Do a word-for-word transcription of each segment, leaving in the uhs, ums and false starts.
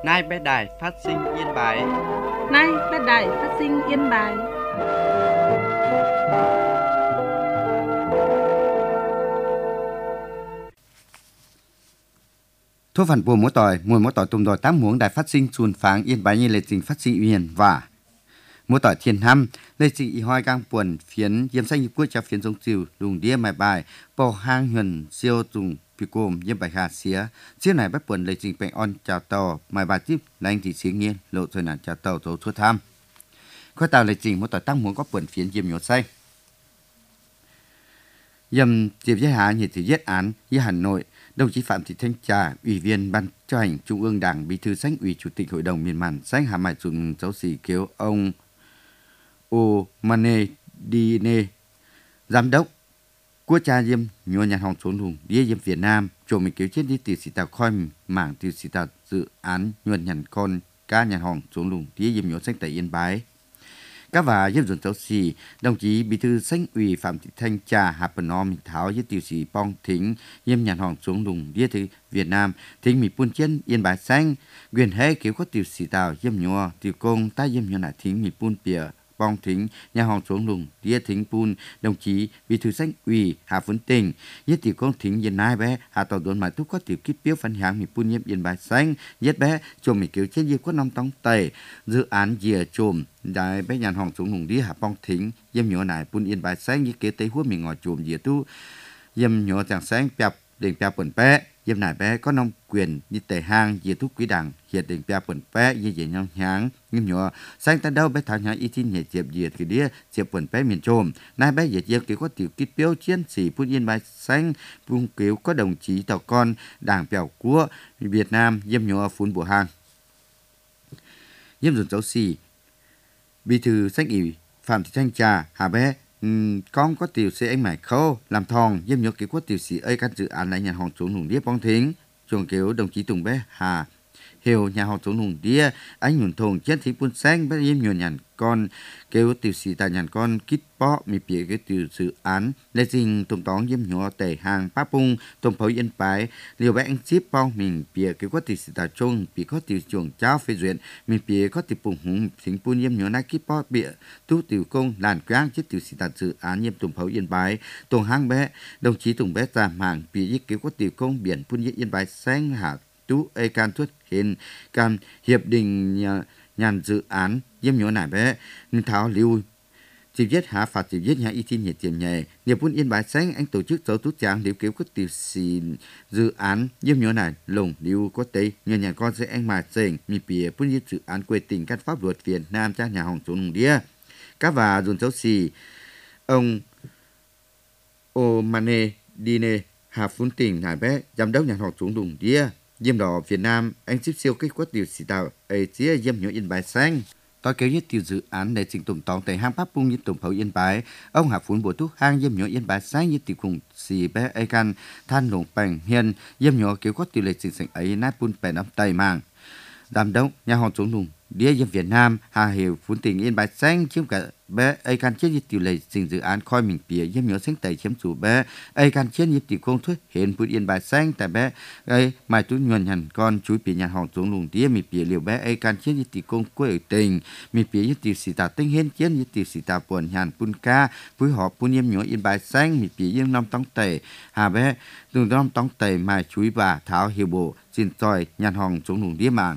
Nay bé đài phát sinh Yên Bái. Nay bé đài phát sinh Yên Bái. Thu phần bùa mỗi tỏi, mùi mỗi tỏi tùng đòi tám muỗng đài phát sinh chuồn pháng Yên Bái như lệ trình phát sinh uyển và mỗi tỏi thiên năm lệ trình y hoi gang buồn phiến yếm xanh như quốc cho phiến giống chiều đùng đĩa mài bài bò hang huyền siêu tùng phi cồm yếm bài hà xía chiếc này bắt buồn lệ trình bèn on chào tàu mài bài tiếp lanh thì xía nghiên lộ thôi nạn chào tàu tổ thua tham khoa tàu lệ trình mỗi tỏi tăng muỗng có buồn phiến yếm nhột xanh yếm tiếp giới hạ nhiệt thì giết án với Hà Nội. Đồng chí Phạm Thị Thanh Trà, Ủy viên Ban chấp hành Trung ương Đảng, Bí thư Sánh ủy Chủ tịch Hội đồng miền Màn Sánh Hà Mại Dùng giáo sĩ kéo ông Omane Dine, Giám đốc Quốc gia Diêm nhua nhà hòng xuống lùng đĩa Diêm Việt Nam, chỗ mình kéo chết đi từ sĩ tạo khoi mảng từ sĩ tạo dự án nhuận nhằn con cá nhà hòng xuống lùng đĩa Diêm nhua Sánh tại Yên Bái. Các và Diêm Dồn giáo sĩ, đồng chí Bí thư Sánh ủy Phạm Thị Thanh Trà Hà Bần Om Tháo với tiểu sĩ Pong Thính Diêm nhàn hòn xuống lùng đĩa thứ Việt Nam thính mì pun chân Yên Bái Xanh quyền hê kéo có tiểu sĩ tàu Diêm nhua tiểu công ta Diêm nhua lại thính mì pun bìa Pong Thính nhà hòn xuống lùng đĩa thính pun đồng chí Bí thư Sánh ủy Hà Phấn Tình với tiểu công thính Yên Nai bé Hà tàu đồn mãi thúc có tiểu kíp biếu phân hàng mì pun Diêm Yên Bái Xanh nhất bé chồm mì kéo chết Diêm có năm tông tẩy dự án dìa chồm đại bé nhàn hòn xuống lùng đi Hà Pong Thính Diêm nhua này pun Yên Bái Xanh như kế tế hút mình ngồi chồm dìa tu Diêm nhua chẳng sáng bẹp đỉnh bẹp quần bé Diêm này bé có nông quyền như tề hang dìa thúc quý đảng hiện đỉnh bẹp quần bé như dìa nhong nháng Diêm nhua sáng ta đâu bé thảo nhã y tin nhẹ chẹp dìa thì đĩa chẹp quần bé miền chồm nay bé dìa dìa kế có tiểu kít biếu chiến sĩ pun Yên Bái Xanh pun kéo có đồng chí tàu con đảng bèo của Việt Nam Diêm nhua phun bùa hang Diêm dồn giáo sĩ Bí thư Sánh ủy Phạm Thị Thanh Trà Hà bé um, con có tiểu sĩ anh mải khâu làm thòng Diêm nhua kế có tiểu sĩ ơi các dự án lại nhà hòn xuống lùng đĩa Pong Thính chuồng kéo đồng chí Tùng bé Hà hiểu nhà hòn xuống lùng đĩa anh nhuận thùng chết thính pun xanh bé Diêm nhuận nhàn con kêu tiểu sĩ tại nhàn con kít bó mi bịa cái tiểu dự án lê trình tổng tón Diêm nhua tề hàng pa pung tổng phối Yên Bái liều bé anh chip bong mình bịa cái có tiểu sĩ tại trung bị có tiểu chuồng cháu phê duyệt mình bịa có tiểu bùng hùng thính pun Diêm nhua nai kít bó bịa tu tiểu công làn quang chết tiểu sĩ tại dự án Diêm tổng phối Yên Bái tổng hang bé đồng chí Tùng bé già mảng bịa cái có tiểu công biển pun Yên Bái xanh hạ tú ê can thuyết hiện can hiệp định nhà, nhàn dự án Diêm nhua này bé tháo lưu chỉ viết hạ phạt chỉ viết nhà y tin nhiệt tiềm nhẹ niệm pun Yên Bái Xanh anh tổ chức dấu tú tràng liễu kéo có tiểu sĩ dự án Diêm nhua này lồng lưu có tây nhà nhà con sẽ anh mà sền mi bìa pun Yên dự án quê tỉnh căn pháp luật Việt Nam cha nhà hồng xuống đĩa các và dồn giáo sĩ ông Omane Dine Hà Phun Tỉnh này bé giám đốc nhà hồng xuống đùng đĩa Diêm đỏ Việt Nam anh ship siêu kết quả tiểu sĩ tạo ấy chia Diêm nhua Yên Bái Xanh tôi kéo nhất tiểu dự án để trình tổng tòng tại hang pháp bung như tổng phối Yên Bái ông Hà Phun bổ túc hang Diêm nhua Yên Bái Xanh như tiểu cùng xì bé ai can than lồng bành hiền Diêm nhua kéo có tiểu lệ trình sảnh ấy nát pun bè nắm tay mang giám đốc nhà hòn xuống lùng đĩa Diêm Việt Nam Hà Hiểu Phun Tỉnh Yên Bái Xanh chiếm cả bé ai can chết như tiểu lệ trình dự án khoi mình bìa Diêm nhua xanh tẩy chiếm chủ bé ai can chết như tiểu công thuyết hiện Phun Yên Bái Xanh tại bé ấy mai tú nhuần hẳn con chuối bìa nhà hòn xuống lùng đĩa mi bìa liều bé ai can chết như tiểu công quê tình mi bìa như tiểu sĩ tà tinh hiên chết như tiểu sĩ tà buồn hàn pun ca phối hợp Phun Diêm nhua Yên Bái Xanh mi bìa như năm tông tẩy hà bé từ năm tông tẩy mai chuối bà tháo hiểu bộ xin tròi nhàn hòn xuống lùng đĩa mạng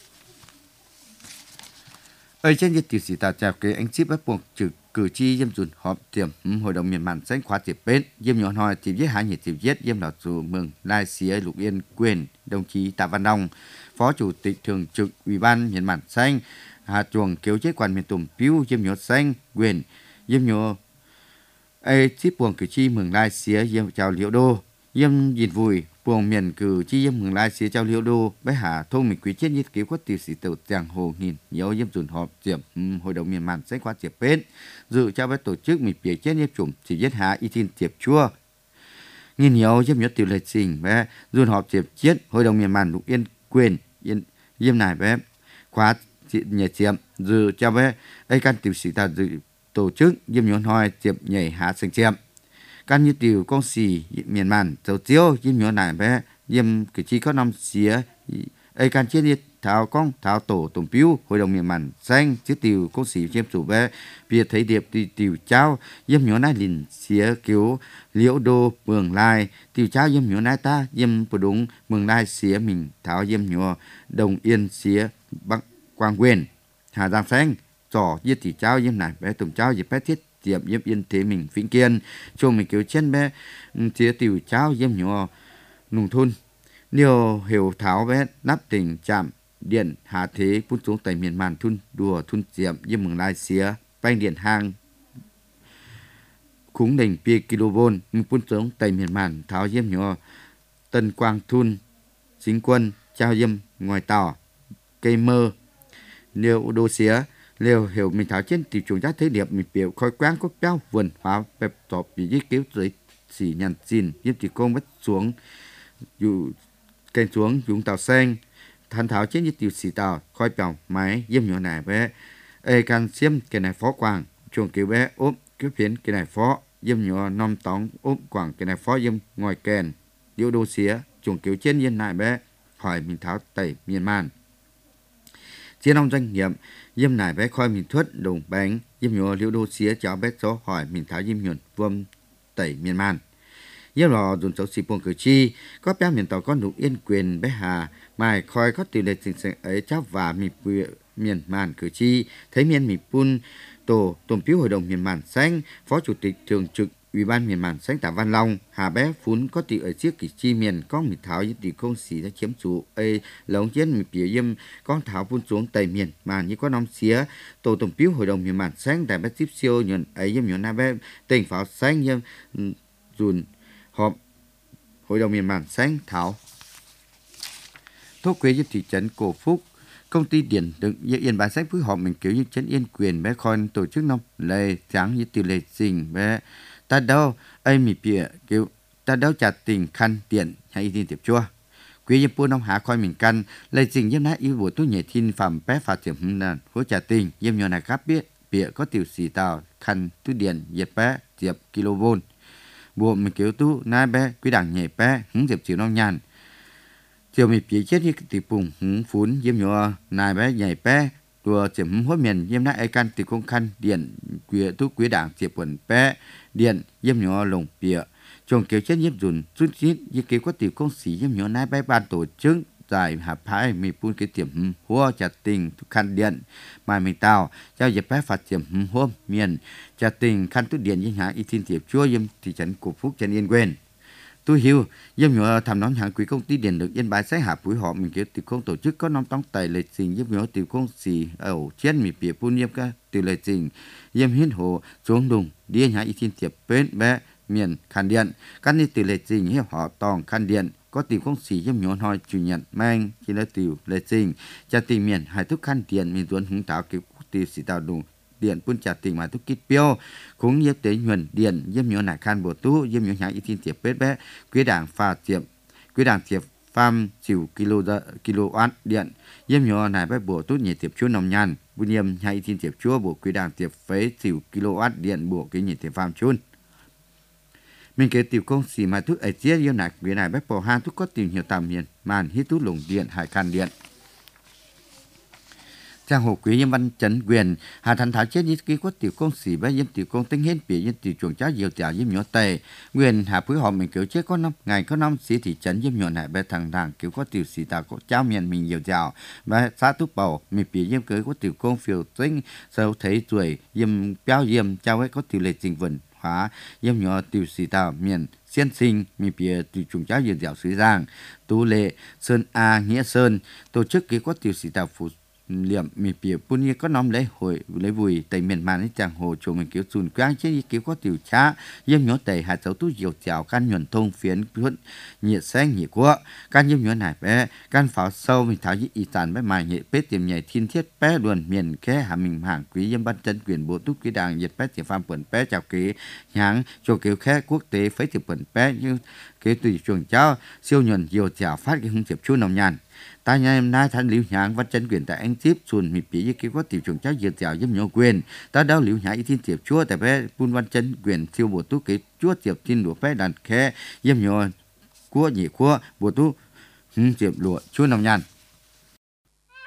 ở trên nhiệt tiểu sĩ tà chào kế anh ship bắt buộc trừ cử tri Diêm dùn họp tiềm hội đồng miền Màn Xanh khóa tiệp bến Diêm nhọn hỏi tiệp viết hai nhiệt tiệp viết Diêm đảo chủ mừng lai xía Lục Yên quyền đồng chí Tạ Văn Đông phó chủ tịch thường trực Ủy ban miền Màn Xanh Hà chuồng kéo chế quan miền Tùng Piu Diêm nhọn xanh quyền Diêm nhọn ai ship buồng cử tri mừng lai xía Diêm chào liễu đô Diêm dìn vùi buồng miền cử tri Diêm mừng lai xía chào liễu đô bé hà thôn mình quý chết nhiệt cứu có tiểu sĩ tiểu giang hồ nghìn nhiều Diêm dùn họp tiềm hội đồng miền Màn Xanh khóa tiệp bến dự cho với tổ chức mình bịa chết nhiếp chủng chỉ viết hạ y tin tiệp chua nghìn nhiều Diêm nhớ tiểu lệ trình bé dùn họp tiệp chết hội đồng miền Màn Lục Yên quyền yên Diêm này bé khóa nhảy tiệm dự cho với ai can tiểu sĩ ta dự tổ chức Diêm nhớ hỏi tiệp nhảy hạ sành tiệm can như tiểu công sĩ miền Màn dấu chiếu Diêm nhớ này bé Diêm cử tri có năm xía ai can chết nhiệt thảo con thảo tổ tổng piu hội đồng miền màn xanh chiếc tiều có sĩ chiếm chủ bé biệt thấy điệp thì tiều trao yếm nhỏ nai lìn xía kiểu liễu đô mường lai tiều trao yếm nhỏ nai ta yếm bờ đúng mường lai xía mình thảo yếm nhỏ đồng yên xía bắc quang quyền hà giang xanh trò yết thì trao yếm này bé tổng trao yếm bé thiết tiệp yếm yên thế mình vĩnh kiên cho mình kiểu chân bé xía tiều trao yếm nhỏ nông thôn nhiều hiểu tháo bé nắp tỉnh chạm điện hạ thế phun xuống tại miền màn thun đùa thun diệm như mừng lai xía banh điện hang khúng đỉnh pi kV phun xuống tại miền màn tháo diêm nhỏ tân quang thun chính quân trao diêm ngoài tỏ cây mơ liều đô xía liều hiểu mình tháo trên tiểu chuồng giá thế điệp mình biểu khói quang có béo vườn hóa bẹp tọp bị giết kéo dưới xỉ nhằn xin diêm chỉ công mất xuống dù cây xuống dùng tàu sen thành thảo trên như tiểu xì tàu khói bèo máy diêm nhỏ này bé ê can xiêm cái này phó quang chuồng kiểu bé ốp kiểu phiến cái này phó diêm nhỏ nom tóng ốp quang cái này phó diêm ngoài kèn điệu đô xía chuồng kiểu trên nhiên này bé hỏi mình tháo tẩy miền man chiến ông doanh nghiệp diêm này bé khói mình thuất đồng bánh diêm nhỏ liễu đô xía cháu bé số hỏi mình tháo diêm nhuận vuông tẩy miền man yếm lò dùng số xì buông cử tri có bé miền tàu có đủ yên quyền bé hà mai khói có tỷ lệ tình sự ấy cháu và mì miền màn cử tri thấy miền mì pun tổ tổng phiếu hội đồng miền màn xanh phó chủ tịch thường trực ủy ban miền màn xanh Tạ Văn Long hà bé phún có tỷ ở chiếc cử tri miền có mì tháo những tỷ không xì ra chiếm chủ ấy lồng chiến mì biểu yếm con tháo phun xuống tây miền màn như có năm xía tổ tổng phiếu hội đồng miền màn xanh tại bé tiếp siêu nhuận ấy yếm nhuận na bé tỉnh pháo xanh yếm dùn họp hội đồng miền màn xanh thảo thuốc quế giúp thị trấn Cổ Phúc công ty điện lực Yên Bái xanh phối hợp mình kiểu như trấn Yên Quyền bé khon tổ chức năm lệ sáng như tỷ lệ trình bé ta đâu ai mì bịa kiểu ta đâu chặt tình khăn điện hay tin tiệp chua quý yếm năm hạ khoi mình căn lệ trình yếm nát yêu bộ tu nhẹ thiên phẩm bé phạt tiệm hưng nàn hỗ trả tình yếm nhỏ này cáp biết bịa có tiểu xì tàu khăn tu điện nhiệt bé tiệp kV bộ mình kiểu tu nai bé quý đảng nhẹ bé hứng tiệp chiều non nhàn chiều mình bị chết như tiệp bùng hứng phún yếm nhỏ nai bé nhảy bé đùa tiệp hứng hốt miền yếm nát ai căn tiệp công khăn điện quý tu quý đảng tiệp quần bé điện yếm nhỏ lồng bịa chồng kiểu chết yếm dùn rút chít như kiểu có tiệp công sĩ yếm nhỏ nai bé ban tổ chức giải hạ phái mình phun cái tiệm hoa chặt tình khăn điện mà mình tao cho dịp phép phạt tiệm hôm miền chặt tình khăn tút điện với hạ y thiên tiệp chúa yếm thị trấn Cổ Phúc trấn Yên Quên tôi hiểu yếm nhỏ thầm nón hạng quý công ty điện lực Yên Bái sẽ hạ phối họ mình kiểu tiệp không tổ chức có năm tông tài lệ trình yếm nhỏ tiệp không xì ở trên mình bịa phun yếm cái tiệp lệ trình yếm hiến hồ xuống đùng đi hạ y thiên tiệp bên bé miền khăn điện các ni tiệp lệ trình hiệp họ tòng khăn điện có tìm không xỉ yếm nhỏ hỏi chủ nhận mang chỉ là tiểu lệ trình cha tình miền hai thức khăn điện mình tuấn hứng tạo kiểu tiêu xỉ tạo đủ điện phun trả tình mà thức kít piêu cũng yếm tế nhuận điện yếm nhỏ nải khăn bộ tú yếm nhỏ nhãn y thiên tiệp bết bé quý đảng pha tiệp quý đảng tiệp pham chịu kilo kilowatt điện yếm nhỏ nải bé bộ tú nhiệt tiệp chúa nồng nhàn bùn yếm nhãn y thiên tiệp chúa bộ quý đảng tiệp phế chịu kilowatt điện bộ cái nhiệt tiệp pham chun mình kể tiểu công xì mà thuốc ấy chia yêu nạc vì này bếp bò han thuốc có tìm hiểu tạm miền màn hít thuốc lồng điện hải can điện trang hồ quý yếm văn chấn quyền hà thành thảo chết như ký có tiểu công xì bé yếm tiểu công tính hết bị yếm tiểu chuồng cháu nhiều tiểu yếm nhỏ tề quyền hà phối họ mình kiểu chết có năm ngày có năm xí thị trấn yếm nhỏ này bé thằng đàng kiểu có tiểu xì tàu có cháu miền mình nhiều dạo bé xã thuốc bầu mình bị yếm cưới có tiểu công phiêu tính sâu thấy tuổi yếm béo yếm cháu ấy có tiểu lệ trình vần hóa yếm nhỏ tiểu xì tàu miền xiên sinh mi bìa từ trùng cháu dừa dẻo xứ giang tú lệ sơn a nghĩa sơn tổ chức kế có tiểu sĩ tàu phụ liệm mi bìa pun như có nom lễ hội lễ vui tại miền man ấy chàng hồ chùa mình kiểu sùn quang chứ kiểu có tiểu cha yếm nhỏ tẩy hạt dấu tú dẻo dẻo can nhuận thông phiến huấn nhiệt xanh nhiệt quá can yếm nhỏ này bé can pháo sâu mình tháo y tàn bé mài nhẹ bết tiềm nhảy thiên thiết bé luồn miền khé hà mình hàng quý yếm ban chân quyền bộ túc quý đàng nhiệt bé tiềm phàm quần bé chào kế nháng cho kiểu khé quốc tế phế tiềm quần bé như kế tùy chuồng cháu siêu nhuận dẻo dẻo phát cái hương tiệp chu nồng nhàn ta nhà em nay thanh liễu nhãn văn chân quyền tại anh tiếp xuân mì bỉ với kiểu có tiểu chuồng cháu dừa dẻo yếm nhỏ quyền ta đau liễu nhãn y thiên tiệp chúa tại bé pun văn chân quyền siêu bộ túc kế chúa tiệp tin đũa bé đàn khé yếm nhỏ cua nhị cua bộ túc hương tiệp lụa chúa nồng nhàn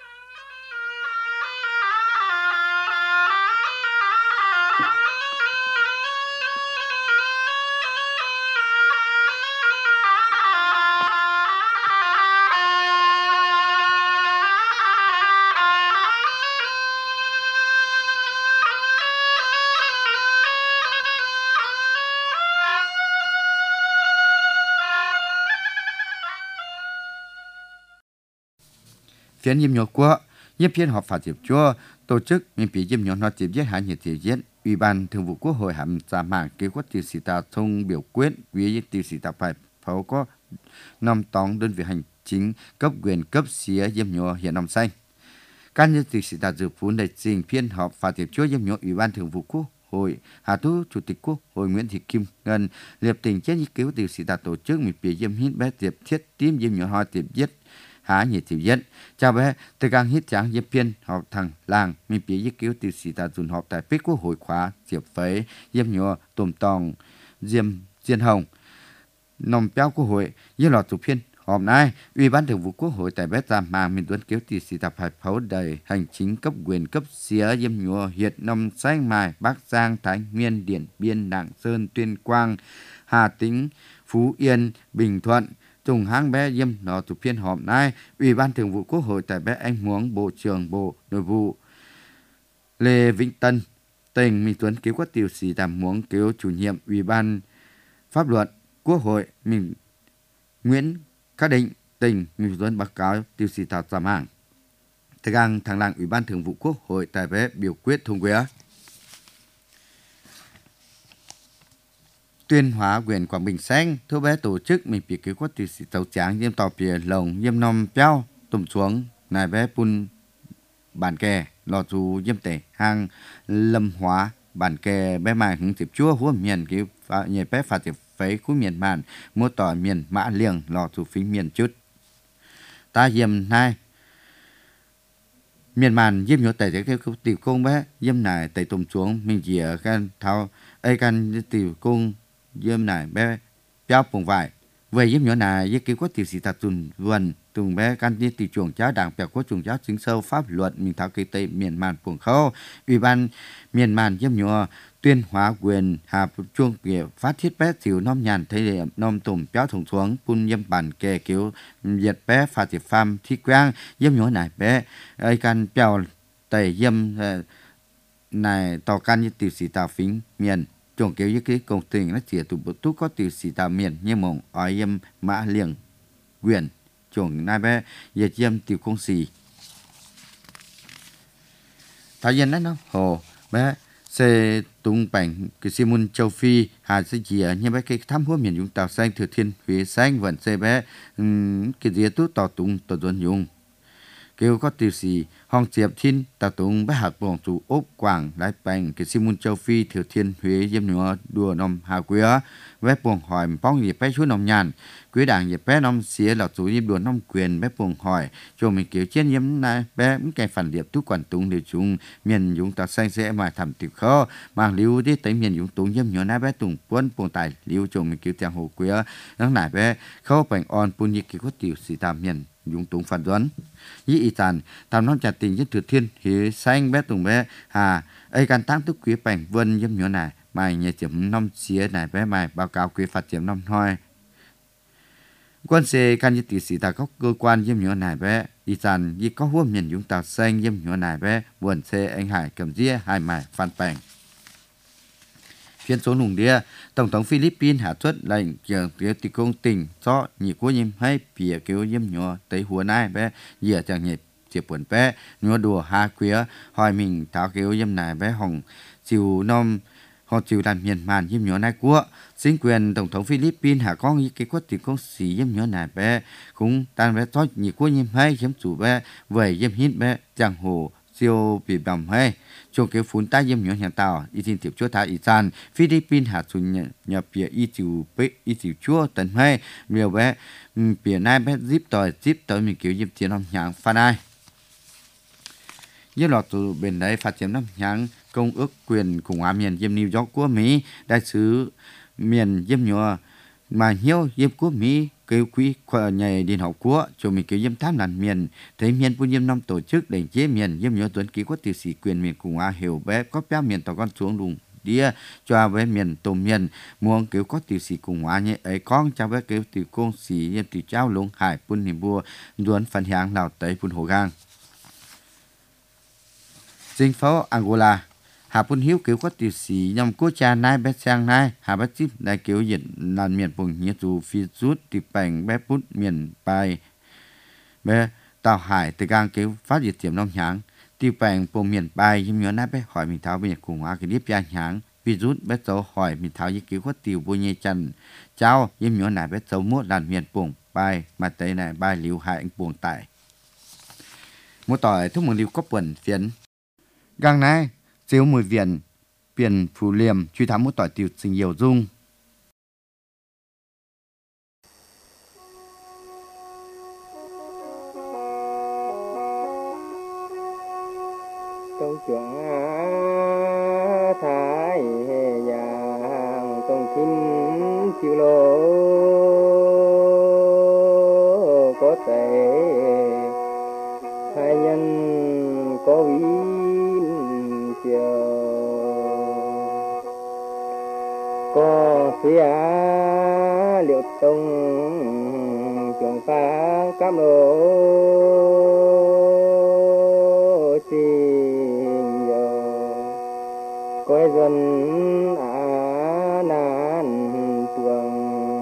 phiến yếm nhỏ của yếm phiến họp phạt diệp chúa tổ chức miền phía yếm nhỏ nó tiếp giết hạ nhiệt tiêu giết ủy ban thường vụ quốc hội hàm ra mạng kế hoạch tiêu sĩ ta thông biểu quyết với tiêu sĩ ta phải pháo có năm tóng đơn vị hành chính cấp quyền cấp xía yếm nhỏ hiện năm xanh các nhân tiêu sĩ ta dự phun đại trình phiên họp phạt diệp chúa yếm nhỏ ủy ban thường vụ quốc hội Hà Tú Chủ tịch Quốc hội Nguyễn Thị Kim Ngân liệp tình chết ý cứu tiêu sĩ ta tổ chức miền phía yếm hít bé tiệp thiết tím yếm nhỏ hoa tiệp giết há nhiệt tiểu dân chào bé từ gang hít tráng yếm phiên họp thằng làng miền phía yếm cứu tiêu sĩ ta dùn họp tại phía quốc hội khóa diệp phế yếm nhỏ tôm tòng diêm diên hồng nòng béo quốc hội yếm lọt chủ phiên hôm nay ủy ban thường vụ quốc hội tại bé giam mang miền tuấn cứu tiêu sĩ ta phải pháo đầy hành chính cấp quyền cấp xía yếm nhỏ hiện nông xanh mai Bắc Giang Thái Nguyên Điện Biên Lạng Sơn Tuyên Quang Hà Tĩnh Phú Yên Bình Thuận Trùng hang bé yếm nó chủ phiên họp nay ủy ban thường vụ quốc hội tại bé anh Huống Bộ trưởng Bộ Nội vụ Lê Vĩnh Tân tỉnh Minh Tuấn cứu các tiêu sĩ đảm Huống cứu chủ nhiệm ủy ban pháp luật quốc hội mình Nguyễn Khắc Định tỉnh Minh Tuấn báo cáo tiêu sĩ tạo giảm hàng thời gian thằng làng ủy ban thường vụ quốc hội tại bé biểu quyết thông qua Tuyên hóa huyện Quảng Bình xanh thu bé tổ chức mình bị cứu quát tiêu sĩ tàu tráng yếm tàu bìa lồng yếm nom béo tụm xuống này bé pun bản kè lò dù yếm tể hàng lâm hóa bản kè bé mai hứng tiệp chúa húa miền cứu nhảy bé phạt tiệp phấy khu miền màn mua tỏi miền mã liềng lò dù phí miền chút ta yếm nay miền màn yếm nhỏ tẩy theo tiểu công bé yếm này tẩy tụm xuống mình chỉ ở gan thao ai gan tiểu công yếm này bé béo bùng vải về yếm nhỏ này với kế hoạch tiêu sĩ ta tuần vườn tùng bé can đi tiểu chuồng cháo đảng bèo có chuồng cháo chính sâu pháp luật mình tháo cây tây miền màn buồng khâu ủy ban miền màn yếm nhỏ tuyên hóa quyền hà chuông kia phát thiết bé tiểu nom nhàn thấy điểm nom tùng béo thùng xuống pun yếm bản kè kiểu diệt bé phạt tiệp pham thi quang yếm nhỏ này bé ai can béo tẩy yếm này tàu can như tiểu sĩ ta phính miền chuồng kiểu như cái công trình nó chỉ tụ bút tú có tiểu sĩ ta miền như mộng ở yếm mã liềng quyền chuồng này bé giờ yếm tiểu công sĩ thái dân đó nó hồ bé xe tung bảnh cái xe môn châu Phi hà sẽ chỉ ở như bé cái thăm húa miền Trung Tàu xanh Thừa Thiên Huế xanh vẫn xe bé um, cái gì tú tàu tung tàu tuần dùng kêu có tiêu sĩ Hong Diệp Thiên tàu tung bé hạt bổng chủ ốp quảng lái bảnh cái xe môn châu Phi Thừa Thiên Huế yếm nhựa đùa nôm hà quế bé buồng hỏi bóng gì bé chú nôm nhàn quý đảng gì bé nôm xía là chủ yếm đùa nôm quyền bé buồng hỏi cho mình kiểu trên yếm này bé những cái phản điệp tú quản tung đều chung miền Trung Tàu xanh sẽ mà thầm tiểu khó mang liu đi tới miền Trung tung yếm nhựa này bé tung quân buồng tài liu cho mình kiểu tiếng hồ quế nó này bé khó bảnh on pun như kiểu có tiểu sĩ tam miền Dung tung phản đoán với ý tàn tam non chặt tình với Thừa Thiên thì xanh bé tùng bé hà ấy can tăng tức quý bảnh vân yếm nhỏ này mày nhà chấm năm xía này bé mày báo cáo quý phát triển năm thôi quân xe can như tỷ sĩ ta có cơ quan yếm nhỏ này bé ý tàn vì có huống miền Dung Tàu xanh yếm nhỏ này bé buồn xe anh Hải cầm dĩa hai mày phan bảnh phiên số nùng đĩa tổng thống Philippines hạ xuất lệnh kiểm tiết tịch công tỉnh cho nhị quốc nhiệm hay phía kêu yếm nhỏ tới hùa nai bé dìa chẳng nhịp chiếc buồn bé nhua đùa hà quía hỏi mình tháo kêu yếm này bé hồng chiều nom họ chiều làm miền màn yếm nhỏ này của chính quyền tổng thống Philippines hạ con như cái quốc tịch công sĩ yếm nhỏ này bé cũng tan bé cho nhị quốc nhiệm hay chiếm chủ bé về yếm hít bé chẳng hồ siêu bị bầm hay trong cái phun tai yếm nhỏ nhà tàu y tin tiếp chúa thái y san Philippines hạ xuống nhà nhà bìa y chịu bế y chịu chúa tận hay nhiều bé bìa nai bé zip tỏi zip tỏi mình kiểu yếm tiền năm nhàng phan ai như lọt từ bên đấy phát triển năm nhàng công ước quyền khủng hoảng miền yếm New York của Mỹ đại sứ miền yếm nhỏ mà nhiều yếm của Mỹ kêu quý nhảy điền học của cho mình kêu yếm tham làn miền thấy miền của yếm năm tổ chức đánh chế miền yếm nhớ tuấn ký có tiêu sĩ quyền miền cùng a hiểu bé có bé miền tàu con xuống đùng đĩa cho với miền tôm miền muông kêu có tiêu sĩ cùng a nhé ấy con cho với kêu tiêu công sĩ yếm tiêu trao lũng hải pun niệm bùa duốn phần hàng lào tây pun hồ gang chính phủ Angola hà pun hiếu kiểu có tiêu sĩ nhằm cố cha nai bé sang nai hà bắt chip đại kiểu dịch làn miền vùng nhiệt dù phi rút tiệp bành bé put miền bài bé tàu hải từ gang cứu phát diệt tiềm nông nháng tiêu bèn bộ miền bài yếm nhớ nát bé hỏi mình tháo bên nhật cùng hóa cái điếp gia nháng virus bé dấu hỏi mình tháo với cứu khuất tiêu bôi nhê chân cháu yếm nhớ nát bé dấu muốt làn miền buồng bài mà tới này bài liu hại anh buồng tại một tỏi thuốc mừng liu có quần phiến gang này chiếu mùi viền biển phù liềm truy thám một tỏi tiêu sinh nhiều dung trong chuộng thái vàng trong thính chiều lô có thể hai nhân có vin chiều có xía liệu tông chuộng phá cam lô quê dân á nan tuồng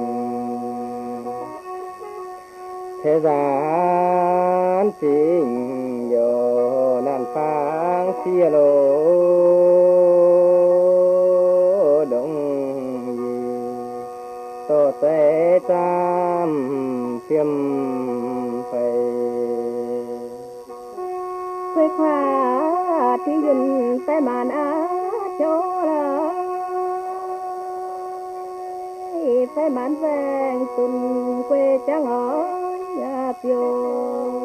thế gian tình yo nan phang xia lô đông gì to té tam tiêm phải quê khoa thì dừng tay màn á cho là phải bán vàng tuần quê trắng ở nhà tiêu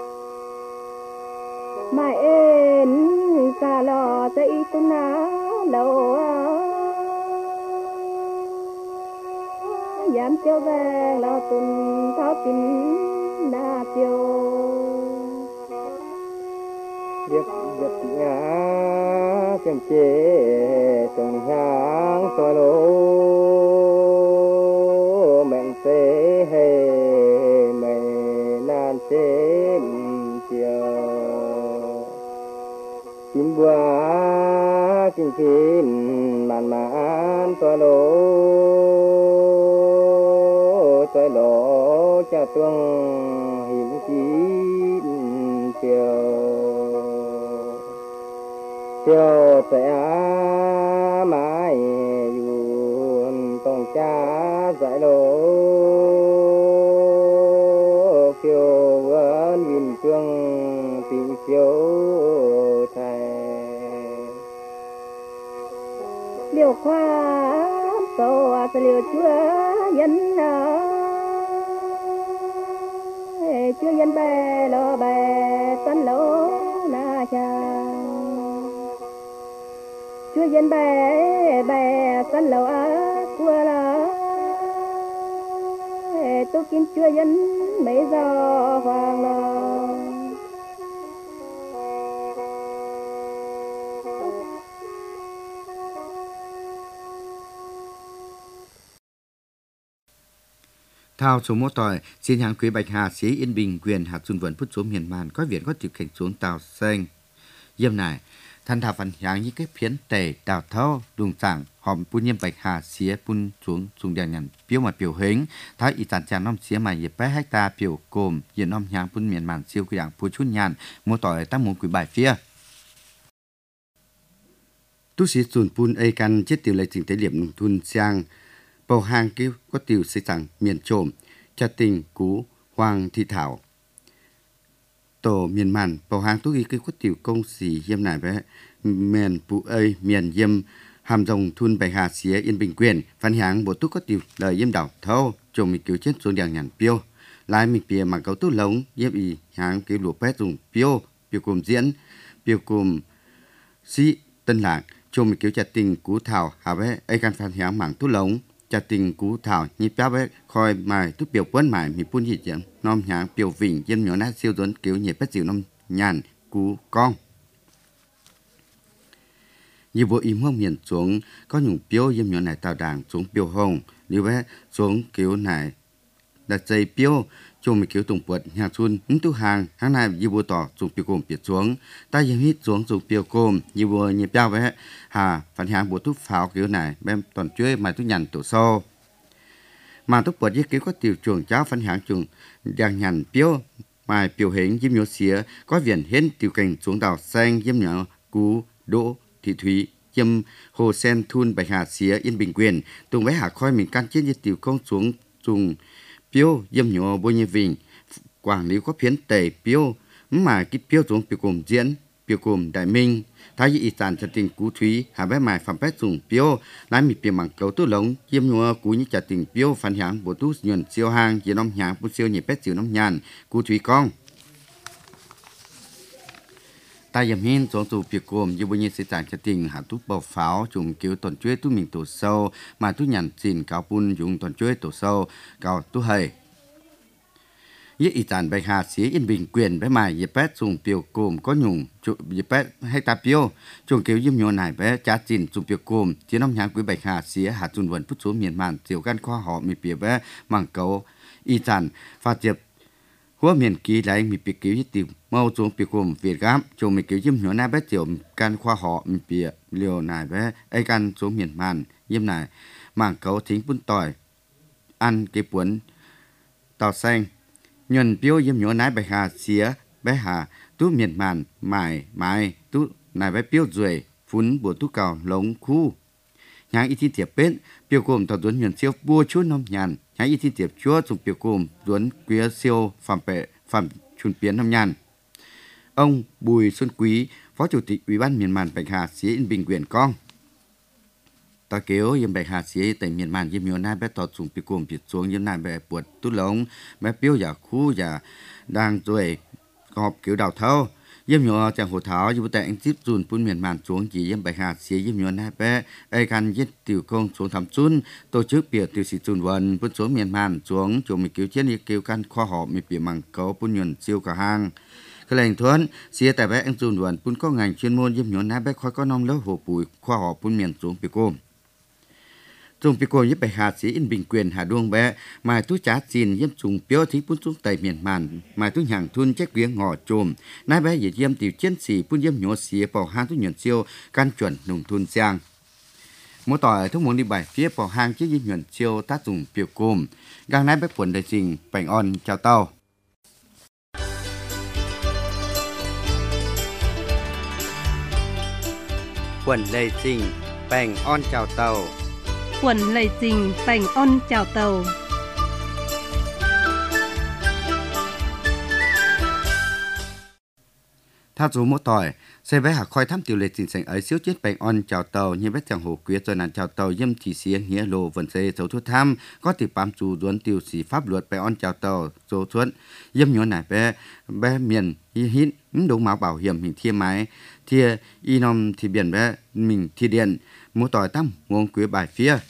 mai em cả lò tây tuần á đầu giảm cho vàng lò tuần tháo tin đa tiêu việc việc nhà chăm chế trồng nhang xoa lô mẹn xế hề mày nan xế chiều chín bua chín chín màn màn xoa lô xoa lô cha tuông hiểm chín chiều chiều sẽ mãi yuan tông cha giải lô phiêu vẫn viên phương tình phiêu thầy liều khoa sâu sẽ liều chúa dân chúa dân bè lo bè tân lô na cha chúa dân bè bè tân lầu á cua là tôi kiếm chúa dân mấy giờ hoàng là thao số một tỏi xin hàng quý bạch hà xí yên bình quyền hạt xuân vườn phút số miền màn có viện có trực cảnh xuống tàu xanh dâm nàyท่านทาฟันยางยี่ก็เพี้ยนแต่ดาวเท่าดวงจ่างหอมปุ้นเยี่ยมไปหาเสียปุ้นสวงสูงอย่างนั้นเปียวมาเปียวเฮงท้ายอีสานจานน้อมเสียมาเหยียบไปให้ตาเปียวโกมเย็นน้อมยางปุ้นเมียนมันเซียวกอย่างผู้ชุนยานมัวต่อยตั้งมุงกุยบ่ายเฟียตุสีส่วนปุ้นไอกันเจ็ดติวเลยจึงได้เหลี่ยมลงทุนเสียงเป่าหางกิ้วก็ติวสิสังเมียนโจมจะติงกูวางที่เถาโตเมียนมันเป่าหางตุกีคือก็ติวกงสีเยี่ยมหน่ายไปเมียนปูเอ้ยเมียนเยี่ยมหำdòngทุนไปหาเสียyên bình quyền phản hạng bộ túc có tiêu lời yếm đảo thâu chồng mình kiểu chết xuống đèn nhàn piêu lại mình bìa mà cấu túc lống yếm y hạng kiểu lụa pét dùng piêu piêu cùng diễn piêu cùng sĩ tân lạc chồng mình kiểu chặt tình cú thảo hà bé ấy can phản hạng mảng túc lống chặt tình cú thảo nhịp béo bé khoi mài túc biểu quân mài mình phun nhịp diễn nom hạng piêu vịnh yếm nhỏ nát siêu tuấn kiểu nhịp bét dịu nom nhàn cú con như bộ im hông miền xuống có nhung piêu yếm nhỏ này tàu đảng xuống piêu hồng như vậy xuống kiểu này đặt dây piêu chồng mình kiểu tùng bột nhà xuân những tu hàng hàng này như bộ tỏ xuống piêu cồm piệt xuống ta yếm hít xuống xuống piêu cồm như bộ nhịp bao vậy hà phản hàng bộ túc pháo kiểu này bên toàn chuối mà túc nhằn tổ sâu mà túc bột với kiểu có tiêu chuồng cháo phản hàng chuồng đang nhằn piêu mài biểu hình diêm nhớ xía có viền hiến tiểu cảnh xuống đảo xanh diêm nhớ cú đỗ thị thúy diêm hồ sen thun bạch hà xía yên bình quyền tùng với hạ khoi mình can chiến diêm tiểu công xuống dùng piêu diêm nhớ bôi như vinh quảng lý có phiến tẩy piêu mà kít piêu xuống piêu cùng diễn piêu cùng đại minh thái y sản trật tình cú thúy hà bé mài phạm phép dùng piêu lái mì piêu bằng cầu tu lống diêm nhớ cú như trật tình piêu phản hạng bộ tu nhuận siêu hang diêm năm nhàng bút siêu nhị pét siêu năm nhàn cú thúy con ta yếm hin xuống tù piêu cùng như bôi như sĩ sản trật tình hạ tu bầu pháo dùng kiểu tuần chuối tu mình tổ sâu mà tu nhàn xin cao pun dùng tuần chuối tổ sâu cao tu hầyยี่อีสานใบหาเสียอินบิงเกวียนใบไม้ยี่แปดส่งเปียวโกมก็หยุ่งจุยี่แปดให้ตาเปียวจงเกี่ยวยิ้มโยนหายไปจ้าจินส่งเปียวโกมจีน้ำยางกุยใบหาเสียหาจุนวันพุทธโสเมียนมันเจียวกันข้อหอมีเปียแวมังเกาอีสานฟาเจ็บหัวเมียนกีไหลมีเปียกิ้วยี่ติวเมาส่งเปียวโกมเวียดกามจงมีเกี่ยวยิ้มโยนหน้าใบเจียวกันข้อหอมีเปียเลียวหายไปไอกันโสเมียนมันยิ้มหายมังเกาทิ้งปุ่นต่อยอันเก็บปวนต่อแซงยนต์เปียวยิ้มหยวนายใบหาเสียใบหาตู้เมียนมันหมายหมายตู้นายใบเปียวรวยฝุ่นบัวตู้เก่าหลงคู่ยางอีที่เตียบเป็นเปียวโกมต่อดวนยนต์เซียวบัวชุนน้ำยันยางอีที่เตียบชั่วสุเปียวโกมดวนเกลียเซียวฟามเปะฟามชุนเปียนน้ำยันông Bùi Xuân Quý phó chủ tịch ủy ban miền man bạch hà xía in bình quyền con ta kéo yếm bạch hà xía tại miền man yếm nhiều nai bé tọt xuống pi cuồng pi xuống yếm nai béปวดตุ้หลงbé piêu giả khu giả đang tuổi họp kiểu đào thâu yếm nhiều chàng hồ tháo yếm tại anh tiếp dùn phun miền man xuống chỉ yếm bạch hà xía yếm nhiều nai bé ai can giết tiểu công xuống thăm xuân tổ chức bìa tiểu sĩ dùn vần phun xuống miền man xuống chỗ mình kiểu chiến đi kiểu can khoa học mình bìa măng cấu phun nhuận siêu cả hang cái lệnh thuần xía tại bé anh dùn vần phun có ngành chuyên môn yếm nhiều nai bé khói có nong lớp hồ bùi khoa học phun miền xuống pi cuồng dùng pi cuồng yếm bạch hà xía in bình quyền hà đuông bé mài túi chá xin yếm dùng piêu thí phun xuống tại miền man mài túi hàng thun check viếng ngõ trồm nai bé yếm yếm tiểu chiến sĩ phun yếm nhỏ xía bảo hang túi nhuận siêu can chuẩn nùng thun giang mỗi tỏiทุกมงđi bài phía bảo hang chiếc yếm nhuận siêu tác dùng piêu cuồng gang nai bé quần đại trình bành on chào tao quần lê trình bành on chào tàu quần lầy trình bành on chào tàu tha dù mỗi tỏi xe vé hạ khoi thăm tiểu lệ trình sành ấy xíu chết bành on chào tàu như vết chẳng hồ quyết rồi nàn chào tàu yếm thị xía nghĩa lô vần xe dấu thuốc tham có tỷ bám chủ duốn tiểu sĩ pháp luật bành on chào tàu dấu thuốc yếm nhớ nải bé bé miền hít đúng máu bảo hiểm mình thiê máy thiê y nom thì biển bé mình thi điện mỗi tỏi tâm nguồn quý bài phía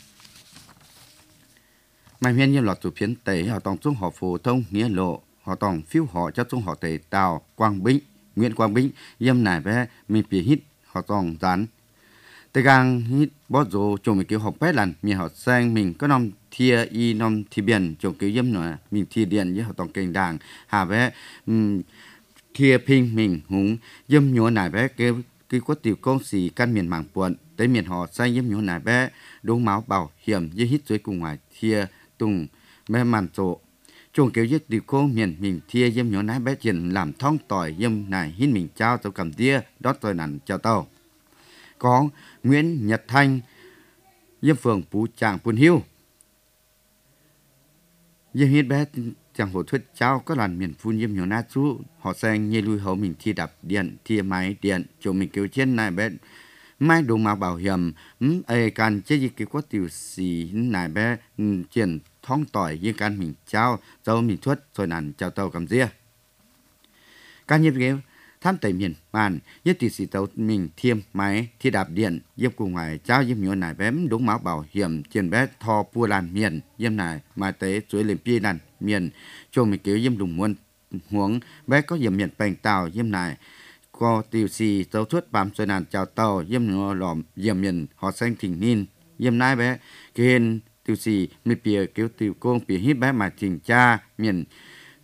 mai miền như lọt chủ phiến tẩy họ tòng xuống họ phổ thông nghĩa lộ họ tòng phiếu họ cho xuống họ tẩy tàu Quang Bính Nguyễn Quang Bính yếm nải bé mình bị hít họ tòng dán tây gang hít bó rồ chồng mình kêu học bé lần mình họ sang mình có nom thia y nom thì biển chồng kêu yếm nữa mình thi điện với họ tòng kênh đàng hà bé thia pin mình húng yếm nhổ nải bé kêu cứ có tiểu công sĩ căn miền mảng buồn tới miền họ sang yếm nhổ nải bé đúng máu bảo hiểm với hít dưới cùng ngoài thia tùng bé màn rộ chồng kêu giết tiểu công miền mình thia yếm nhổ nải bé chuyện làm thong tỏi yếm nải hít mình trao tàu cầm tia đót tôi nản chào tàu có Nguyễn Nhật Thanh yếm phường Phú Tràng Phun Hiêu yếm hít bé chẳng hồ thuyết cháu có lần miền phun yếm nhiều nát chú họ sang như lui hậu mình thi đập điện thi máy điện chỗ mình kêu trên này bé mai đồ mà bảo hiểm ừm ai can chế gì cái có tiểu sĩ này bé chuyện thong tỏi như can mình cháu dâu mình thuyết rồi nản chào tàu cầm ria can như kêu tham tẩy miền man nhất tỷ sĩ tàu mình thiêm máy thi đạp điện yếm cùng ngoài cháu yếm nhiều này bé đúng máu bảo hiểm chuyện bé thò pua làn miền yếm này mà tới chuối lên pi làn miền cho mình kêu yếm đùng muôn huống bé có yếm miền bành tàu yếm này có tiểu sĩ tàu thuất bám rồi nàn chào tàu yếm nó lòm yếm miền họ xanh thỉnh nín yếm nai bé kêu tiểu sĩ mi pìa kêu tiểu công pìa hít bé mà chỉnh cha miền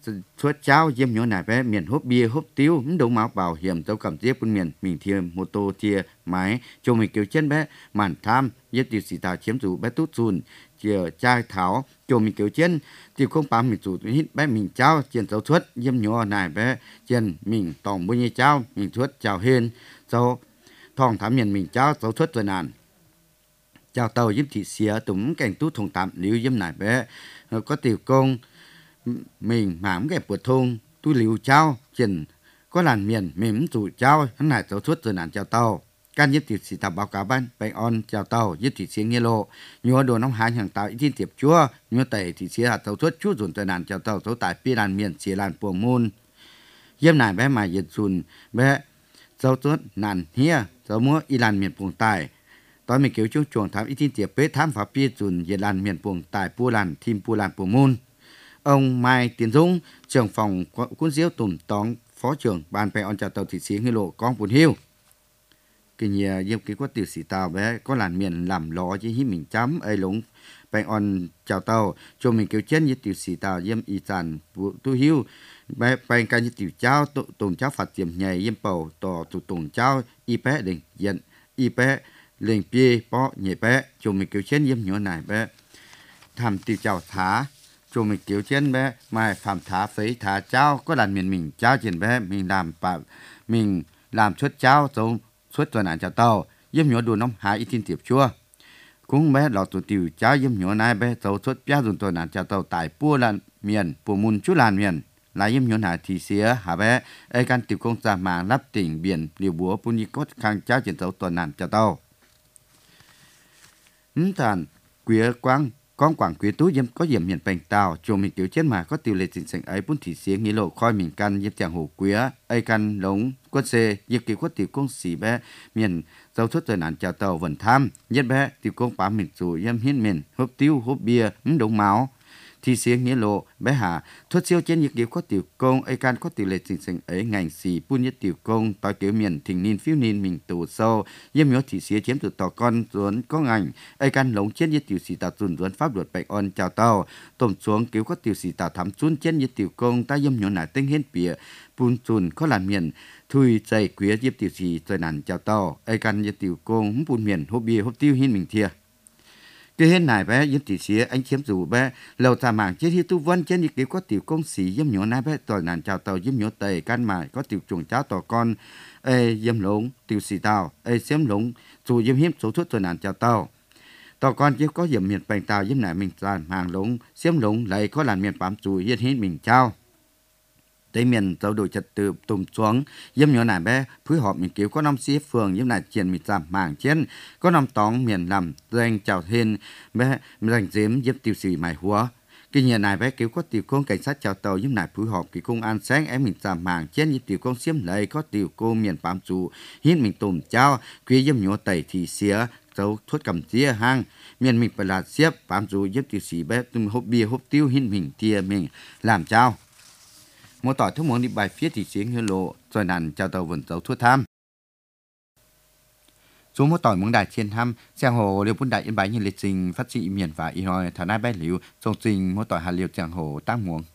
suốt cháu diêm nhỏ nải bé miền hốp bia hốp tiêu đông máu bảo hiểm dấu cầm tiếp quân miền mình thiềm mô tô tia máy cho mình kiểu chân bé màn tham giết tiêu xì tào chiếm chủ bé tút dùn chia chai tháo cho mình kiểu chân tiêu không bám mình chủ hít bé mình cháu chiến dấu suốt diêm nhỏ nải bé chân mình tổng bao nhiêu cháu mình suốt chào hên sau thòng thám miền mình cháu dấu suốt rồi nàn chào tàu giúp thị xía túng cảnh tú thùng tạm liu diêm nải bé có tiểu công mình mảm cái bột thùng tôi liu cháu chỉnh có làn miền mềm chủ cháu hắn lại dấu suốt rồi nàn chào tàu can giúp thị xí tập báo cáo ban bay on chào tàu giúp thị xía nghe lộ nhua đồ nông hàng hàng tạo ít tiệp chúa nhua tẩy thị xía hạt dấu suốt chút dồn rồi nàn chào tàu dấu tại pi làn miền xía làn buồng môn diêm nải bé mà dịch dùn bé dấu suốt nàn hia dấu múa y làn miền buồng tàiตอนมีเกี่ยวช่วงช่วงทำอีที่เตียเป๊ะทำฝาปีจุนเยลันเมียนปวงตายปูลันทีมปูลันปูมูลองค์ไม้เตียนรุ่งเชิงphòng quân diếuตุ่มตองphó trưởng banไปออนจากtàu thị xí hiêu lộ con bùn hiu cái nhà diêm ký có tiểu sĩ tàu bé có làn miền làm ló chứ hí mình chấm ấy lúngไปออนchào tàu cho mình kiểu chân như tiểu sĩ tàu diêm y sản tu hiuไปไปการnhư tiểuเจ้าตุ่มเจ้าฝัดเจียมใหญ่เยี่ยมเป่าต่อตุ่มเจ้าอีแปะเด่งเย็นอีแปะlên pie po nhẹ bé cho mình kiểu chân yếm nhỏ này bé tham tiêu chào thả cho mình kiểu chân bé mai phạm thả phấy thả cháu có lần miền mình cháu trên bé mình làm bà mình làm suất cháu giống suất tuần ảnh chào tàu yếm nhỏ đồ nóng hái ít tin tiệp chua cũng bé lọt tụ tiêu cháu yếm nhỏ này bé tàu suất bé dùng tuần ảnh chào tàu tại pua làn miền pua mun chú làn miền lại yếm nhỏ này thì xía hả bé ai can tiểu công gia mạng lắp tỉnh biển liều búa pun như cốt khang cháu trên tàu tuần ảnh chào tàu ứng thàn quế quang con quảng quế tú yếm có yếm miền bành tàu cho mình kiểu chết mà có tiêu lệ chính sảnh ấy bún thị xiếng nghĩ lộ khoi mình căn yếm chàng hồ quế ai căn lống quân xe yếm kiểu có tiểu công xỉ bé miền dâu thuốc rồi nạn chào tàu vẫn tham nhất bé tiểu công bám mình chủ yếm hiến miền hốp tiêu hốp bia ứng đống máu thì xiếng nghĩa lộ bé hà thuốc siêu trên nhiệt kiểu có tiểu công ai can có tiểu lệ chính sảnh ấy ngành xì bún nhất tiểu công tỏi kiểu miền thình nín phiêu nín mình tù sâu yếm nhớ thì xía chiếm từ tỏ con ruốn có ngành ai can lống trên nhiệt tiểu xì tạo dùn ruốn pháp luật bạch on chào tàu tôm xuống kiểu có tiểu xì tạo thắm chun trên nhiệt tiểu công ta yếm nhớ nải tinh hiến bìa bún chun có làn miền thui dày quế yếm tiểu xì rồi nàn chào tàu ai can nhiệt tiểu công bún miền hốp bia hốp tiêu hiến mình thia cái hiện này bé yếm tỷ xía anh chiếm dù bé lầu thà mảng chết hi tu vân trên những cái có tiểu công sĩ yếm nhỏ này bé tỏi nàn chào tàu yếm nhỏ tây can mài có tiểu chuồng cháo tỏ con ê yếm lống tiểu sĩ tàu ê xiêm lống dù yếm hiếm số thuốc tỏi nàn chào tàu tỏ con chỉ có yếm miền bành tàu yếm này mình tràn hàng lống xiêm lống lấy có làn miền bám chủ yếm hiến mình trao tây miền tàu đổi trật tự tùm xuống yếm nhỏ này bé phối hợp mình cứu có năm xí phường yếm này triển mình giảm mảng trên có năm tóng miền làm danh chào thiên bé dành giếm yếm tiêu xì mài húa cái nhà này bé cứu có tiểu công cảnh sát chào tàu yếm này phối hợp cái công an sáng em mình giảm mảng trên yếm tiểu công xiêm lấy có tiểu cô miền bám chủ hiến mình tùm trao quý yếm nhỏ tẩy thì xía dấu thuốc cầm chia hang miền mình phải là xếp bám chủ yếm tiêu xì bé tùm hộp bia hộp tiêu hiến mình tia mình làm trao một tỏi thuốc món đi bài phía thị xiếng hiên lộ rồi nàn chào tàu vườn dấu thuốc tham số một tỏi mương đại trên tham giang hồ liêu bún đại yên bái như lịch trình phát trị miền và y hoi thả nai bé liu song trình một tỏi hà liêu giang hồ tác muống